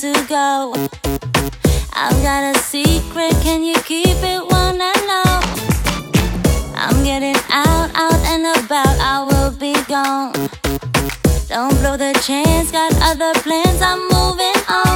to go. I've got a secret, can you keep it? Wanna know? I'm getting out and about, I will be gone. Don't blow the chance, got other plans, I'm moving on.